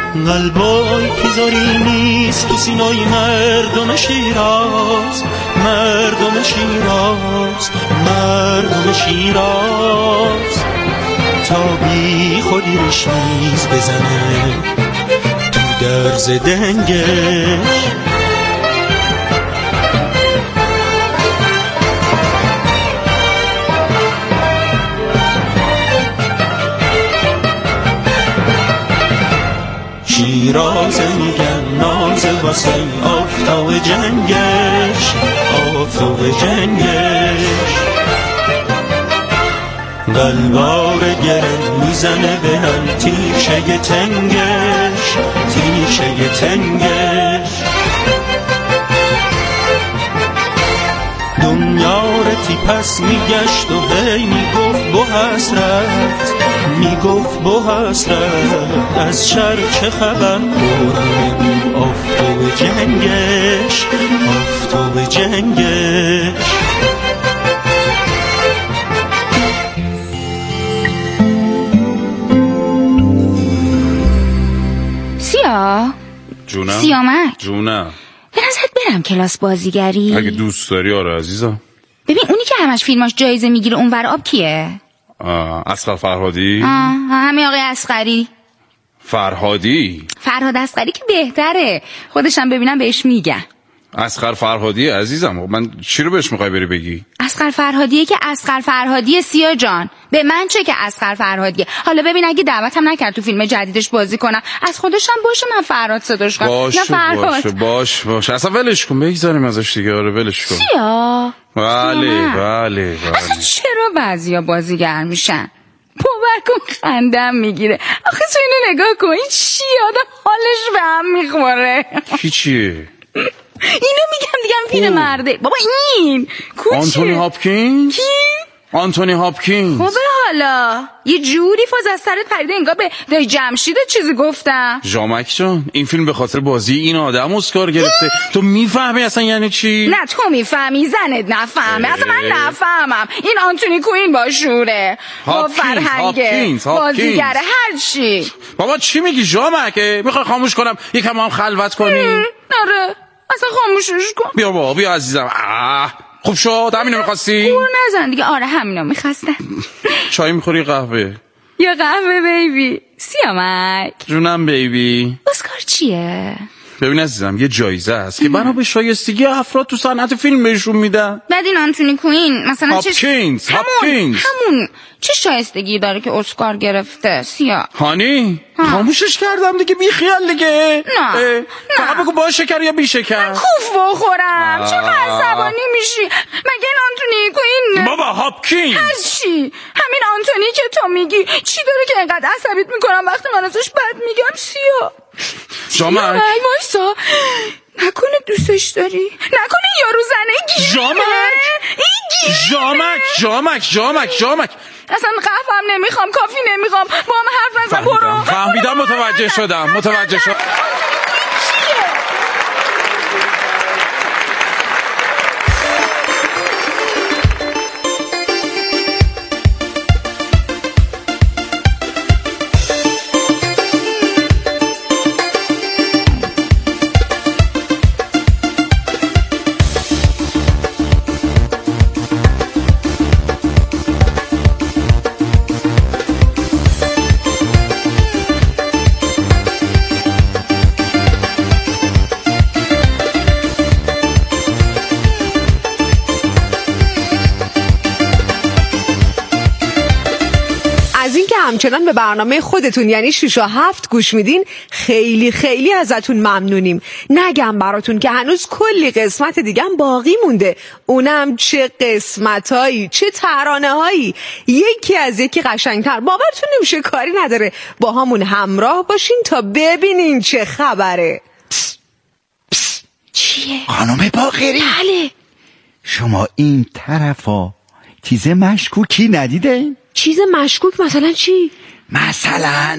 قلبای پیزاری نیست تو سینای مردم شیراز، مردم شیراز، مردم شیراز. تا بی خودی رشمیز بزنه تو درز دنگش. شیرازه میگن نازه واسه آفتاب جنگش، آفتاب جنگش. قلبار گره میزنه به هم تیشه تنگش، تیشه تنگش. دنیا رتی پس میگشت و هی میگفت با حسرت، میگفت با حسرت از شر چه خبر. آفتاب جنگش، آفتاب جنگش. جونم سیامک جونم. به نظرت برم کلاس بازیگری؟ اگه دوست داری آره عزیزم. ببین اونی که همش فیلماش جایزه میگیره اونور آب کیه؟ اصغر فرهادی. همین آقای اصغری. فرهاد اصغری که بهتره، خودشم ببینم بهش میگم. اصغر فرهادی عزیزم. من چی رو بهش میخوای بری بگی؟ اصغر فرهادیه که اصغر فرهادیه سیا جان. به من چه که اصغر فرهادیه. حالا ببین اگه دعوتم نکرد تو فیلم جدیدش بازی کنم از خودشم باشه من فرهاد صداش کنم. باشه اصلا ولش کن، بگذاریم ازش دیگه. آره ولش کن سیا. بله. اصلا چرا بعضیا بازیگر میشن؟ باور کن خندم میگیره. آخه تو اینو نگاه کن، این چیه؟ آدم حالش به هم میخوره. چیه؟ اینو میگم دیگه مرده. بابا این کوچه آنتونی هاپکینز. کی؟ آنتونی هاپکینز. خوبه حالا یه جوری فاز از سرت پریده انگار به دایی جمشید چیزی گفتم. ژامک جان این فیلم به خاطر بازی این آدم اسکار گرفته. تو میفهمی اصلا یعنی چی؟ نه تو میفهمی، زنت نفهمه. اصلا من نفهمم. این آنتونی کوین با شوره، با فرهنگه، بازیگره، هر چی. بابا چی میگی ژامک؟ میخوای خاموش کنم یکم هم خلوت کنی؟ آره اصلا خاموشش کن. بیا بابا بیا عزیزم. خوب شد همینو میخواستی؟ گور نزن دیگه. آره همینو میخواستم. چای میخوری قهوه؟ یا قهوه بیبی؟ سیامک جونم بیبی. اسکار چیه؟ ببین عزیزم یه جایزه است که بنا به شایستگی افراد تو صنعت فیلم بهشون میدن. بعد این آنتونی کوین مثلا هاپکینز. همون چه شایستگی داره که اسکار گرفته؟ سیا هانی خاموشش کردم دیگه، بی خیال دیگه. نه فقط بگو با شکر یا بی شکر. من کوف بخورم. چقدر عصبانی میشی؟ مگه این آنتونی کوین بابا هاپکینز از چی؟ همین آنتونی که تو میگی چی داره که اینقدر عصبیت میکنم وقتی من ازش بد میگم؟ سیا ژامک وایسا، نکنه دوستش داری؟ نکنه یارو زنه ژامک اصلا قهوهم نمیخوام، کافی نمیخوام، با هم حرف نزن. برو. فهمیدم متوجه شدم. همچنان به برنامه خودتون یعنی 6 و 7 گوش میدین خیلی خیلی ازتون ممنونیم. نگم براتون که هنوز کلی قسمت دیگه هم باقی مونده، اونم چه قسمتایی، چه ترانه‌هایی، یکی از یکی قشنگتر. باورتون نمیشه، کاری نداره، با همون همراه باشین تا ببینین چه خبره. چیه؟ خانم باقری. بله. شما این طرفا چیز مشکوکی ندیده؟ چیز مشکوک مثلا چی؟ مثلا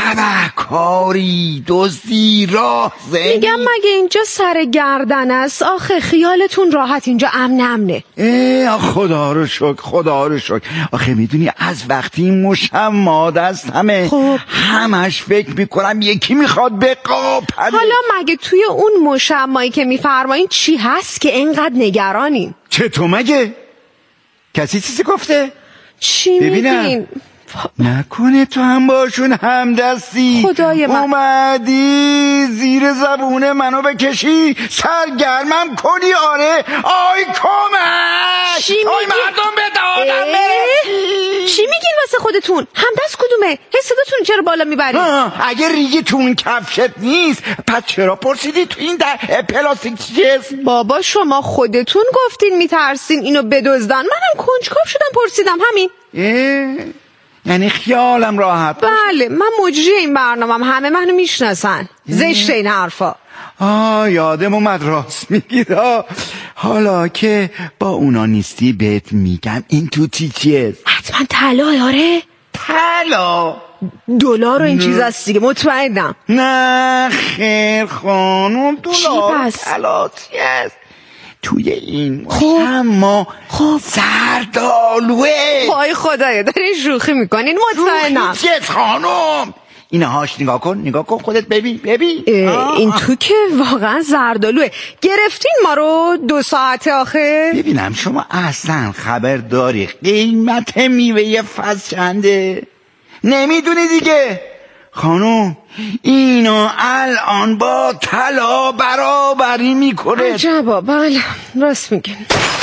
تبهکاری، دزدی، راه زنی. میگم مگه اینجا سر گردن است؟ آخه خیالتون راحت، اینجا امنه. خدا رو شکر. آخه میدونی از وقتی این مشماد است همش فکر میکنم یکی میخواد بقاپنه. حالا مگه توی اون مشمایی که میفرمایین چی هست که اینقدر نگرانین؟ چطور مگه؟ کسی چیزی گفته؟ چی میگین؟ نکنه تو هم باشون همدستی؟ خدای من، اومدی زیر زبون منو بکشی سرگرمم کنی؟ آره آی کمک، چی میگین؟ آی مردم به دادم برسی. چی میگین واسه خودتون؟ همدست کدومه؟ صداتون چرا بالا میبرید؟ اگه ریگی تو اون کفشت نیست پس چرا پرسیدی تو این در پلاستیک چیز؟ بابا شما خودتون گفتین میترسین اینو بدزدن، منم کنجکاو شدم پرسیدم، همین. یعنی خیالم راحت. بله من مجری این برنامه‌ام، همه منو میشناسن. زشت این حرفا. یادم اومد، راست میگید. حالا که با اونا نیستی بهت میگم این توتی چیه؟ حتما طلا. آره طلا، دلار و این چیز هست دیگه، مطمئنم. نه خیر خانم، دلار طلا چیه؟ توی این ما زردآلوه. وای خدایا دارین شوخی میکنین، مطمئنم. شوخی چیه خانم؟ اینهاش نگاه کن خودت ببین. این تو که واقعا زردآلوه. گرفتین ما رو 2 ساعته آخه. ببینم شما اصلا خبر داری قیمت میوه فصل چنده؟ نمیدونی دیگه خانم، اینا الان با طلا برابری میکنه. عجبا، بله راست میگن.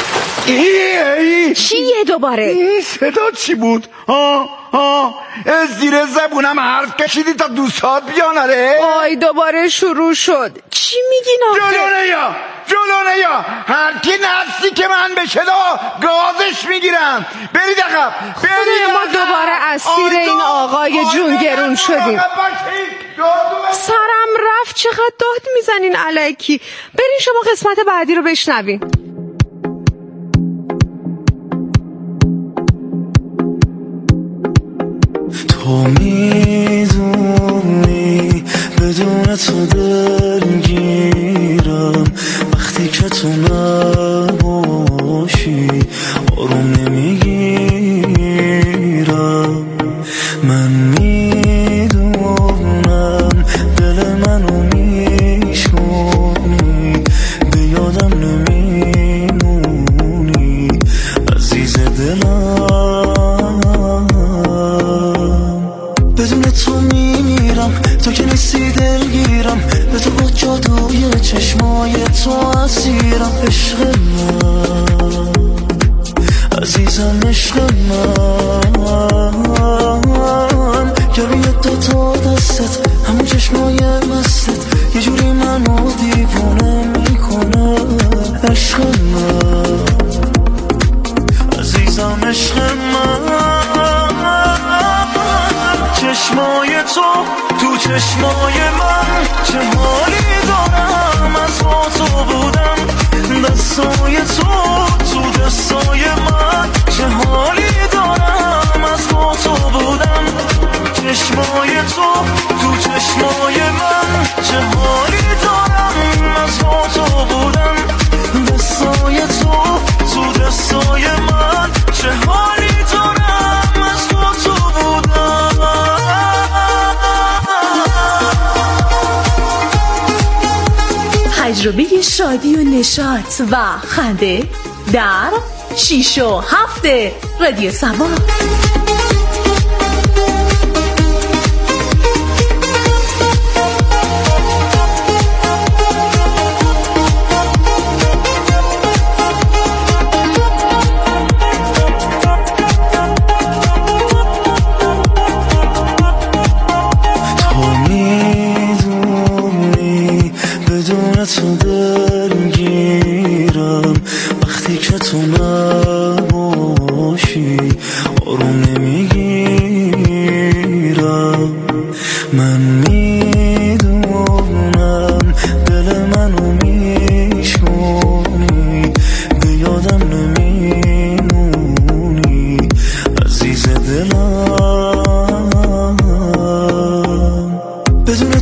چیه دوباره؟ این صدا چی بود؟ زیر زبونم حرف کشیدی تا دوستات بیان. آره آی دوباره شروع شد. چی میگین آخه؟ جلو نیا هر کی نفسی که من بشه گازش میگیرم. برید عقب. ما دوباره اسیر این آقای جونگرون شدیم. سرم رفت، چقدر داد میزنین الکی. برین شما قسمت بعدی رو بشنوین. تو میدونی بدون تو دلگیرم، وقتی که تو نباشی آروم نمیگیرم. من میدونم دل منو میشونی، به یادم نمیمونی عزیز دلم. بدون تو میمیرم، تو که نیستی دلگیرم، به تو با جادوی چشمای تو اسیرم. عشق من عزیزم، عشق من، گروی 2 تا دستت، همون چشمای مستت یه جوری منو دیوونه میکنه. عشق من عزیزم، عشق من، چشمای تو چشمای من، چه حالی دارم از با تو بودم. دستای تو دستای من، چه حالی دارم از با تو بودم. چشمای تو چشمای من، چه حالی دارم از با تو بودم. دستای تو دستای من، چه حالی دارم از با تو بودم. تجربه شادی و نشاط و خنده در 6 و 7 رادیو سما. تو دلگیرم، وقتی که تو نباشی آروم نمیگیرم. من میدونم دل منو میشونی، به یادم نمیمونی عزیز دلم.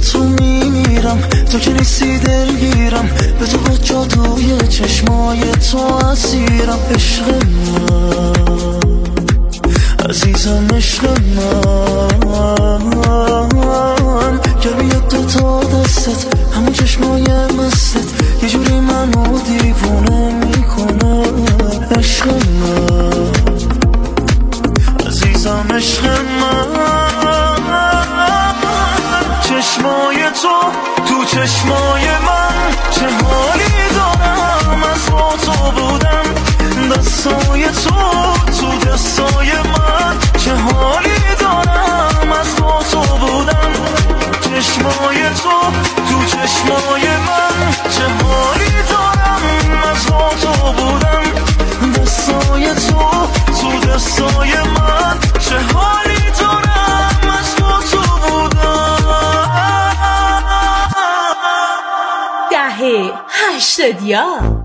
تو میمیرم، تو که نیستی دلگیرم، به تو با جادوی چشمای تو اسیرم. عشق من عزیزم، عشق من گرمیت دوتا دستت، همون چشمای مستت یه جوری منو دیوونه میکنه. عشق من عزیزم، عشق من چشمای تو چشمای من چه حالی دارم، از با تو بودم دستای تو دستای من چه حالی دارم، از با تو بودم چشمای تو چشمای من چه حالی دارم، از با تو بودم دستای تو دستای من چه حالی دارم، از با تو بودم. دهه 80.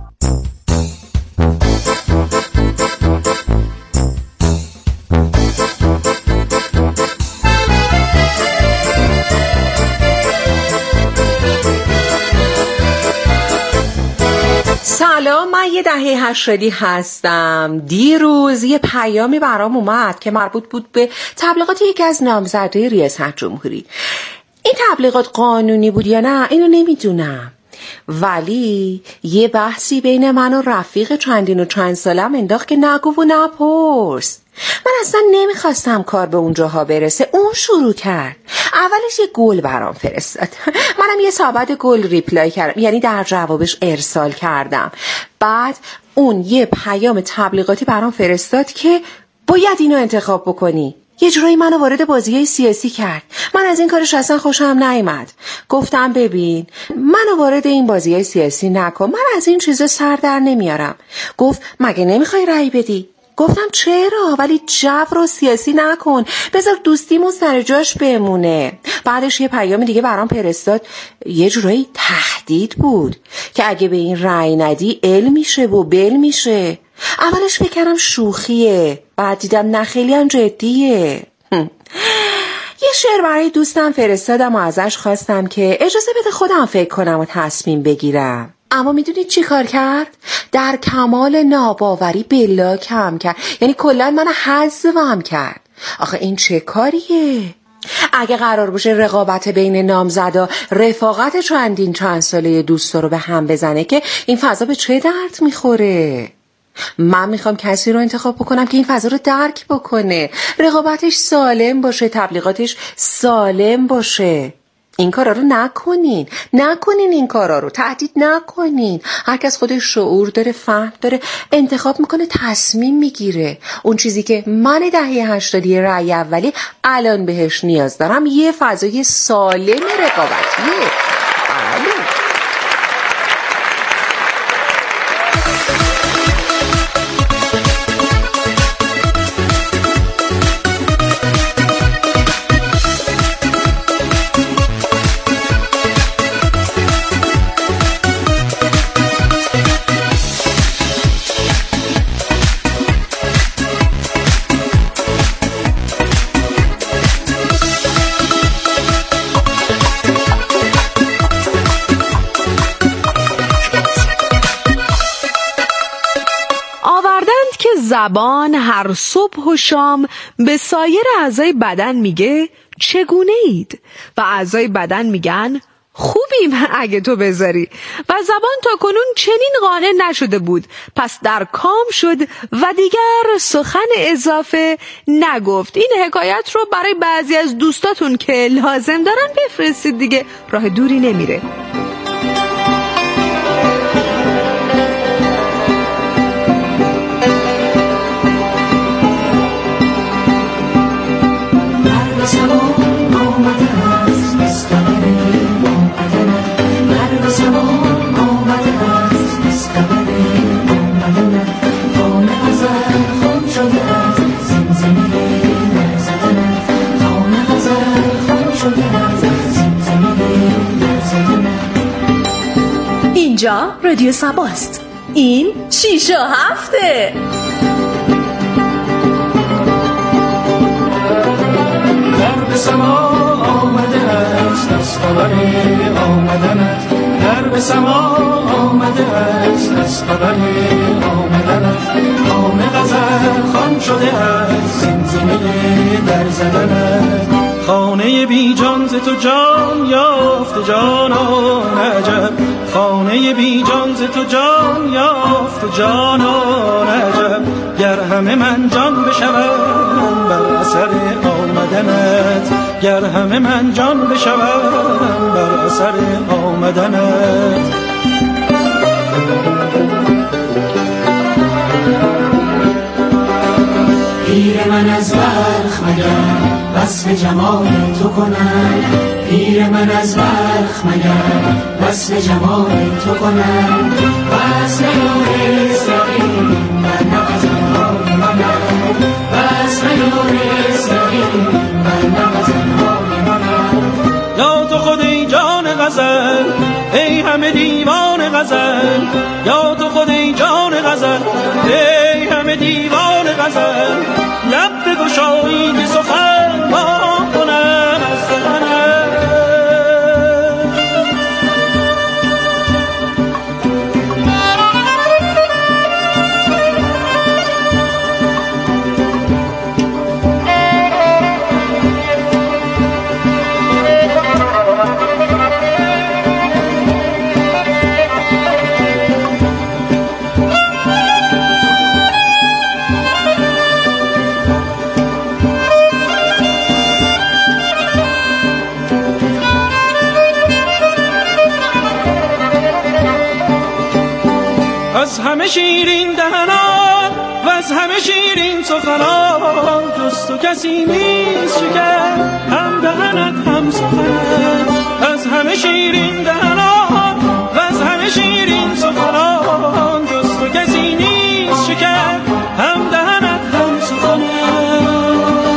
سلام، من یه دهه 80 هستم. دیروز یه پیامی برام اومد که مربوط بود به تبلیغات یکی از نامزدای ریاست جمهوری. این تبلیغات قانونی بود یا نه اینو نمیدونم، ولی یه بحثی بین من و رفیق چندین و چند سالم انداخت که نگو و نپرس. من اصلا نمیخواستم کار به اونجاها برسه، اون شروع کرد. اولش یه گل برام فرستاد، منم یه سابد گل ریپلای کردم، یعنی در جوابش ارسال کردم. بعد اون یه پیام تبلیغاتی برام فرستاد که باید اینو انتخاب بکنی. یه جورایی منو وارد بازیای سیاسی کرد. من از این کارش اصلا خوشم نیامد. گفتم ببین، منو وارد این بازیای سیاسی نکن، من از این چیزا سر در نمیارم. گفت مگه نمیخوای رأی بدی؟ گفتم چرا، ولی جو رو سیاسی نکن، بذار دوستیمون سر جاش بمونه. بعدش یه پیام دیگه برام فرستاد، یه جورایی تهدید بود که اگه به این رأی ندی ال میشه و بل میشه. اولش فکر کردم شوخیه، بعد دیدم نه خیلی هم جدیه. یه شعر برای دوستم فرستادم و ازش خواستم که اجازه بده خودم فکر کنم و تصمیم بگیرم. اما میدونید چی کار کرد؟ در کمال ناباوری بلاکم کرد، یعنی کلا من حذفم کرد. آخه این چه کاریه؟ اگه قرار باشه رقابت بین نامزدا رفاقت چند ساله دوستا رو به هم بزنه که این فضا به چه درد میخوره؟ من میخوام کسی رو انتخاب بکنم که این فضا رو درک بکنه، رقابتش سالم باشه، تبلیغاتش سالم باشه. این کارا رو نکنین این کارا رو، تهدید نکنین. هر کس خودش شعور داره، فهم داره، انتخاب میکنه، تصمیم میگیره. اون چیزی که من دهه 80 رأی اولی الان بهش نیاز دارم یه فضای سالم رقابتیه. زبان هر صبح و شام به سایر اعضای بدن میگه چگونه اید و اعضای بدن میگن خوبیم اگه تو بذاری. و زبان تا کنون چنین قانع نشده بود، پس در کام شد و دیگر سخن اضافه نگفت. این حکایت رو برای بعضی از دوستاتون که لازم دارن بفرستید دیگه، راه دوری نمیره. اینجا رادیو سباست. این 6 و 7. درد سما آمده است، دست خبر آمدنت، در به سما آمده است از خبر آمدنت. خانه غزل خوان شده است زمزمه در زدنت. خانه بی جان ز تو جان یافت جانان عجب، خانه بی جان ز تو جان یافت جانان عجب. گر همه من جان بشوم بر اثر آمدنت، گر همه من جان بشوم بر اثر آمدنت. پیر من از بلخ مگر وصف جمال تو کنم، پیر من از بلخ مگر وصف جمال تو کنم. وصف یار اسرائیل بر نغزنهای منم، وصف یار اسرائیل بر نغزنهای منم. یا تو خود ای جان غزل ای همه دیوان غزل، یا تو خود ای جان غزل ای همه دیوان غزل. لب بگشایی که سخن با کنم از سخنت. از همه شیرین دهنان و از همه شیرین سخنان، جز تو کسی نیست شکر هم دهنت هم سخنت. از همه شیرین دهنان و از همه شیرین سخنان، جز تو کسی نیست شکر هم دهنت هم سخنت.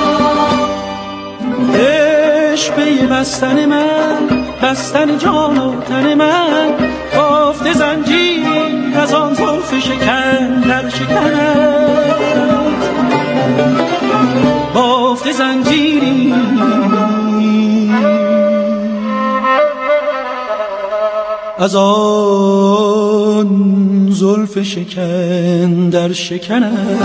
عشق بستن من، بستن جان و تن من، بافت زنجیر از آن زلف شکن در شکنت. بافت زنجیری از آن زلف شکن در شکنت.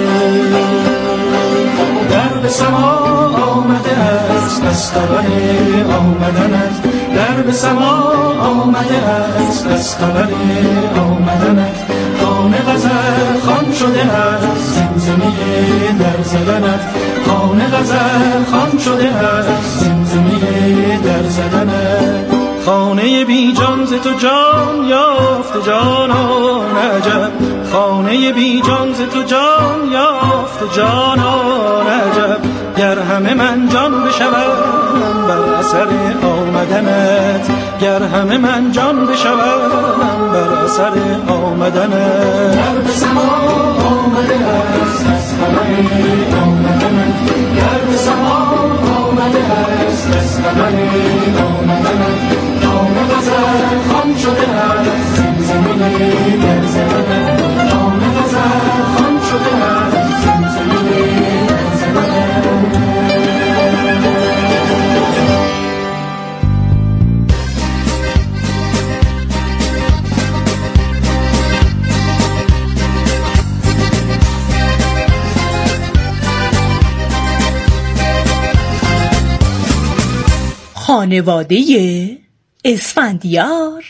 در به سما آمده است از خبر آمدنت، در به سما آمده است از خبر آمدنت. خانه غزل خوان شده است زمزمه در زدنت، خانه غزل خوان شده است زمزمه در زدنت. خانه بی جان ز تو جان یافت جانان عجب، خانه بی جان ز تو جان یافت جانان عجب. گر همه من جان بشوم بر اثر آمدنت، گر همه من جان بشوم بر اثر آمدنت. در به سما آمده است از خبر آمدنت، در به سما آمده است از خبر آمدنت. خانه غزل خوان شده است زمزمه در زدنت، خانه غزل خوان شده است زمزمه در زدنت. خانواده اسفندیار.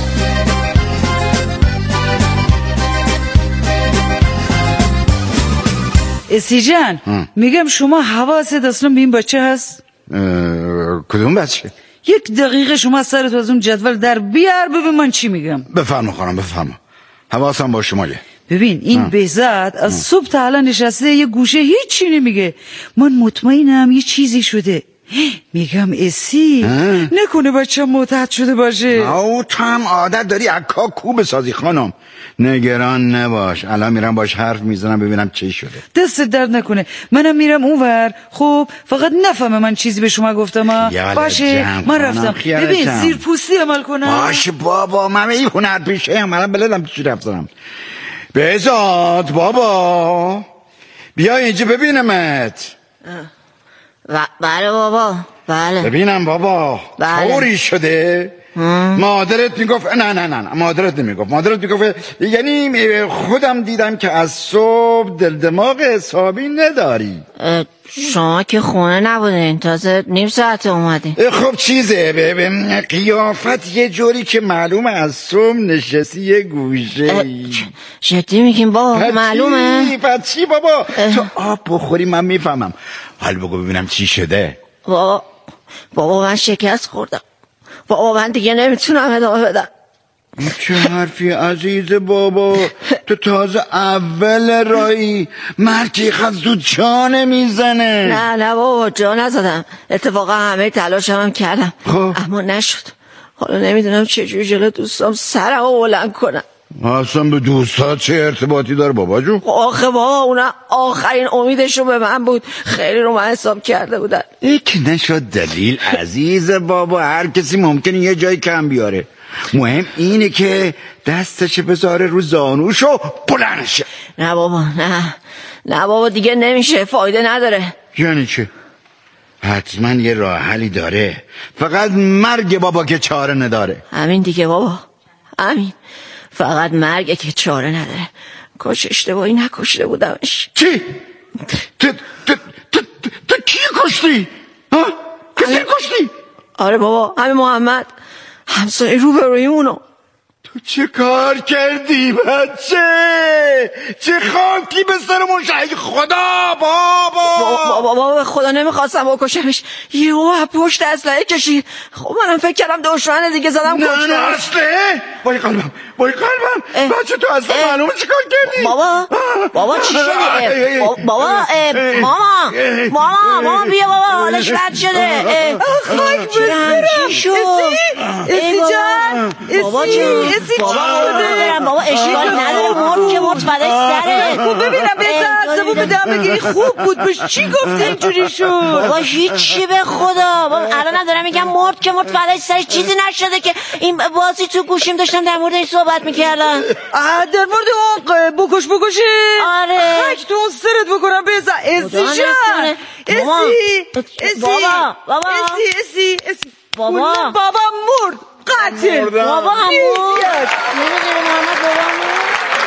اسی جان میگم شما حواست اصلا به این بچه هست؟ کدوم بچه؟ یک دقیقه شما سرت از اون جدول در بیار ببین من چی میگم. بفرما خانم بفرما، حواسم با شمایه. ببین این بهزاد از صبح تا الان نشسته یه گوشه هیچی نمیگه. من مطمئنم یه چیزی شده. میگم اسی نکنه بچه معتاد شده باشه. او تو هم عادت داری عکا کو بسازی خانم. نگران نباش، الان میرم باش حرف میزنم ببینم چی شده. دست درد نکنه، منم میرم اونور. خب فقط نفهمه من چیزی به شما گفتم. باشه من رفتم. ببین زیر پوستی عمل کنم. باشه بابا، من این هنر پیشه هم الان بلدم چی رفتم. بهزاد بابا بیا اینجا ببینمت. بله بابا بله. ببینم بابا طوری شده مادرت میگفت نه مادرت نمیگفت. مادرت میگفت یعنی خودم دیدم که از صبح دل دماغ حسابی نداری. شما که خونه نبودین، تازه نیم ساعت اومدین. خب چیزه قیافت یه جوری که معلومه از صبح نشستی یه گوشه. جدی میگیم بابا؟ معلومه. چی بابا؟ تو آب بخوری من میفهمم. حال بگو ببینم چی شده. بابا من شکست خوردم. بابا من دیگه نمیتونم ادامه بدم. چه حرفی عزیز بابا؟ تو تازه اول راهی، مرگی خود زود جا نمیزنه. نه بابا جا نزدم. اتفاقا همه تلاشم کردم اما نشد. حالا نمیدونم چجوری جلو دوستام سرم رو بلند کنم. اصلا به دوستات چه ارتباطی داره بابا جون؟ آخه بابا اونا آخرین امیدشو به من بود. خیلی رو من حساب کرده بودن. یک نشد دلیل عزیز بابا. هر کسی ممکنه یه جای کم بیاره. مهم اینه که دستش بذاره رو زانوشو بلند شه. نه بابا نه بابا دیگه نمیشه، فایده نداره. یعنی چه؟ حتما یه راه حلی داره، فقط مرگ بابا که چاره نداره. همین دیگه بابا، همین، فقط مرگه که چاره نداره. کاش اشتباهی نکشته بودمش. چی؟ تو کی کشتی؟ کسی کشتی؟ آره بابا، همین محمد، همسایه روبرویمونو. تو چه کار کردی بچه؟ چه خاکی به سرمون شد؟ خدا بابا به خدا نمیخواستم بکشمش. یهو پشت اسلحه کشید. خب منم فکر کردم دشمن دیگه زدم کشتمش. نه اسلحه؟ وای قلبم بچه تو اصلا معلومه چه کار کردی؟ بابا چی شده؟ بابا ماما بیا بابا، حالش بد شده. خاک بسرم. اسی جان، بابا اشکال نداره، مرد که مرد فدای سره. خب ببینم بهتر زبون به دم بگیری خوب بود. بش چی گفتی اینجوری شد؟ بابا هیچی به خدا. بابا الان دارم میگم مرد که مرد فدای سرش، چیزی نشده که. این بازی تو گوشیم داشتم در مورد این صحبت میکردم. در مورد اون بکشی؟ آره. خاک تو اون سرت بکنم بزن. اسی جان، اسی بابا مرد قتل. بابا هم مرد. نمیدونم محمد بابا مرد.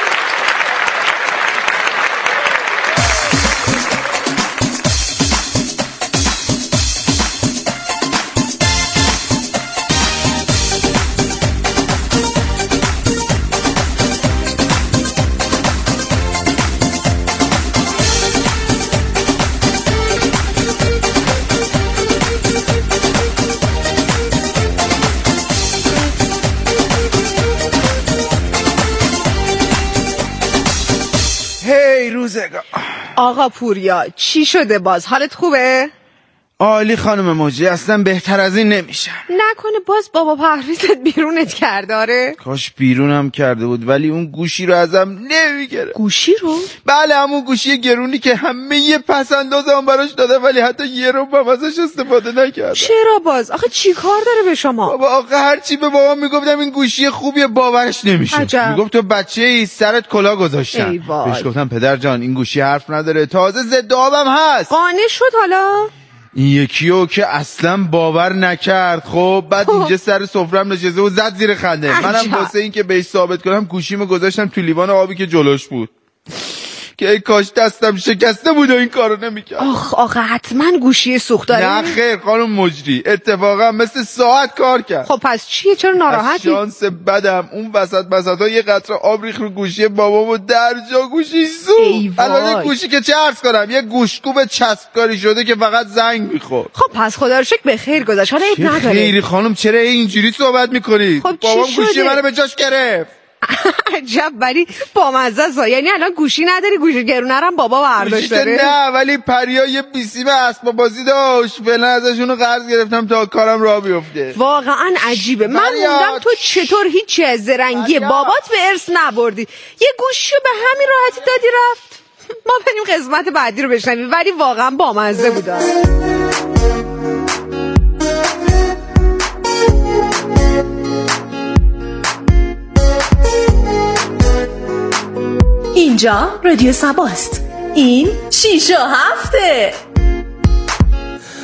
آقا پوریا چی شده باز؟ حالت خوبه؟ عالی خانم موجی، اصلا بهتر از این نمیشه. نکنه باز بابا پرویزت بیرونت کرده؟ آره کاش بیرونم کرده بود، ولی اون گوشی رو ازم نمیگیره. گوشی رو؟ بله همون گوشی گرونی که همه یه پسندازم براش داده ولی حتی یه رو هم ازش استفاده نکردم. چرا باز؟ آخه چی کار داره به شما؟ بابا آخه هرچی به بابا میگفتم این گوشی خوبیه باورش نمیشه. میگفت تو بچه‌ای سرت کلاه گذاشتن. بهش گفتم پدر جان این گوشی حرف نداره، تازه ضد آبم هست. قانع شد حالا؟ این یکیو که اصلا باور نکرد. خب بعد اینجا سر سفرم نشسته و زد زیر خنده. منم واسه این که بهش ثابت کنم گوشیمو گذاشتم تو لیوان آبی که جلوش بود که ای کاش دستم شکسته بود و این کارو نمیکرد. آخه حتما گوشی سوخت داره. نه خیر خانم مجری، اتفاقا مثل ساعت کار کرد. خب پس چیه؟ چرا ناراحتی؟ شانس بدم اون وسطا یه قطره آب ریخت رو گوشی بابامو در جا گوشی سوخت. الان گوشی که چه عرض کنم یه گوشکوب چسبکاری شده که فقط زنگ میخورد. خب پس خدا رو شکر به خیر گذشت. حالا عیب نداره. خیری خانم چرا اینجوری صحبت میکنید؟ خب بابام گوشی منو به جاش گرفت. عجب ولی بامزه است. یعنی الان گوشی نداری؟ گوشی گرونه رو بابا برداشت داره؟ نه ولی پریا یه بیسیم اسباب بازی داشت، فعلا ازشونو قرض گرفتم تا کارم راه بیفته. واقعا عجیبه. من موندم تو چطور هیچی از زرنگی بابات به ارث نبردی؟ یه گوشی به همین راحتی دادی رفت. ما بریم قسمت بعدی رو بشنویم، ولی واقعا بامزه بود. اینجا رادیو سباست. این 6 و 7.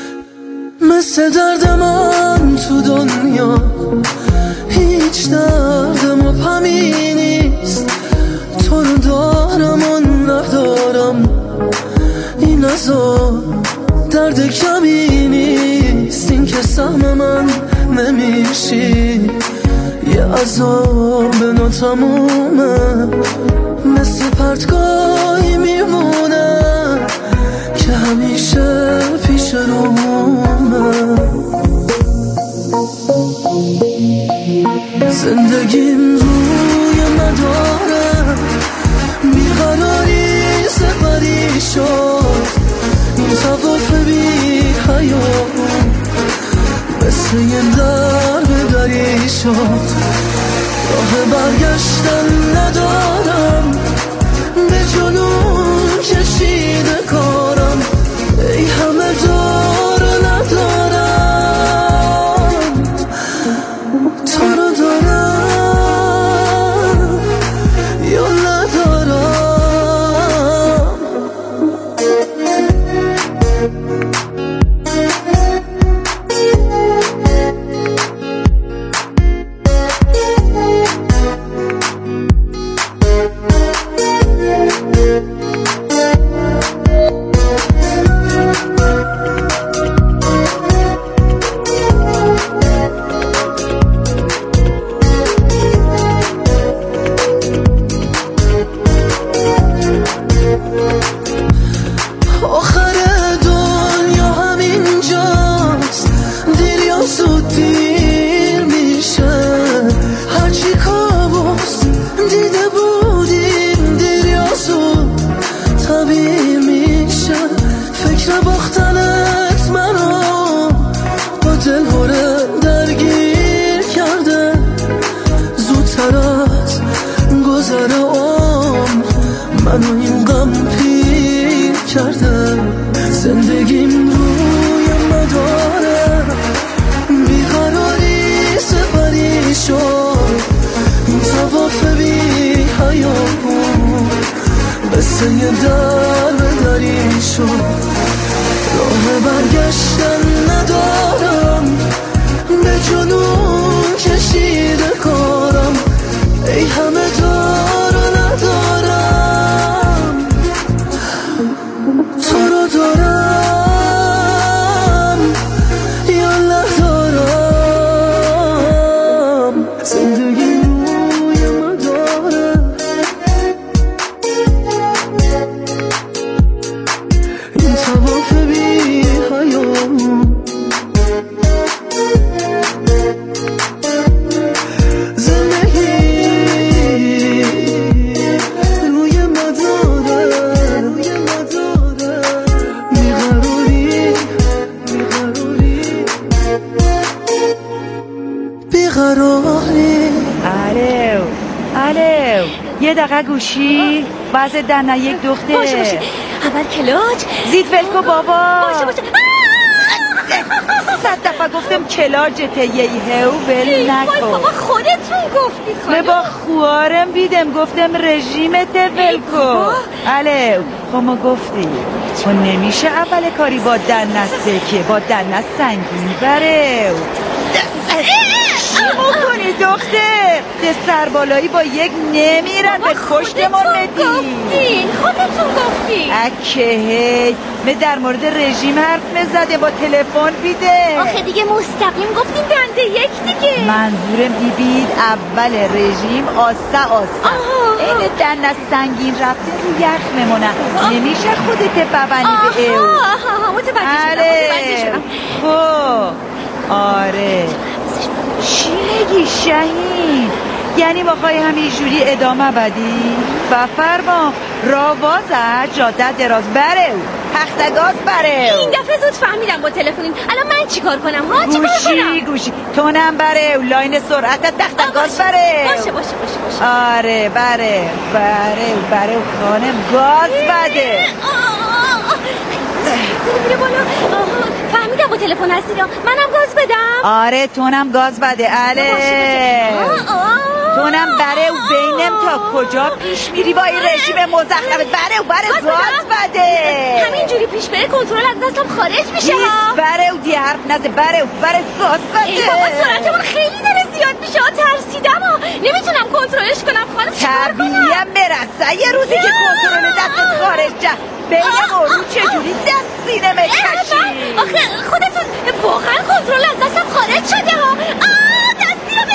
مثل درد من تو دنیا هیچ دردم و پمی نیست. تو رو دارم و ندارم، این عذاب درد کمی نیست. این که سهم من نمیشی، یه عذاب ناتمومه، مثل پرتگاهی میمونه که همیشه پیش رومه. زندگیم روی مداره، بیقراری سپری شد. این طواف بی حیام مثل یه درب دری شد. راه برگشتن ندارم، به جنون کشیده کارم. ای همه دار ندارم، تو رو دارم یا ندارم. منو این غم پیر کرده. زندگیم روی مداره، بیقراری سپری شد. این طواف بی حیام مثل یه درب دری شد. راه برگشتن ندارم، به جنون کشیده کارم. ای همه دار ندارم، تو رو دارم یا ندارم. زندگی روی مداره، این طواف بی حیام یه دقیقه گوشی واسه دنه یک دختر. باشه اول کلاج زید ولکو بابا. باشه 100 دفعه گفتم کلاجته یه هو ول نکن. بابا خودتون گفتی خانم. با خوارم بیدم گفتم رژیمت ولکو. الو خب گفتی تو نمیشه اول کاری با دنه سکه، با دنه سنگین بره. چی میکنی دختر؟ دستر بالایی با یک نمیرن به کشتمون ندی. خودتون گفتین اکه من در مورد رژیم حرف میزده با تلفن بیده. آخه دیگه مستقیم گفتین دنده یک دیگه. منظورم بید اول رژیم آسه این دنده سنگین رفته رو یخ میمونه. نمیشه خودت ببنی به او. متوجه شدم. خب آره چی میگی شهین؟ یعنی میخوای همینجوری ادامه بدی؟ بفرما راوازه جاده دراز بره تختگاز بره. این دفعه زود فهمیدم با تلفنیم. الان من چیکار کنم ها؟ چیکار کنم؟ گوشی تونم بره لاین سرعت تختگاز بره. باشه آره بره خانم گاز بده. میره بالا. فهمیدم با تلفن هستی. منم گاز بدم. آره تونم گاز بده. اله کنم بره و بینم تا کجا پیش میری با این رژیم مزخرف. بره گاز بده. همینجوری پیش بره کنترل از دستم خارج میشه ها. بره و دی حرف نزه. بره گاز بده. ای بابا سرعتمون خیلی داره زیاد میشه ها. ترسیدم ها. نمیتونم کنترلش کنم خانم. طبیعیم برسه یه روزی که کنترل دستت خارج جه. بین رو چجوری دست سینه مکشی؟ آخه خودتون واقعا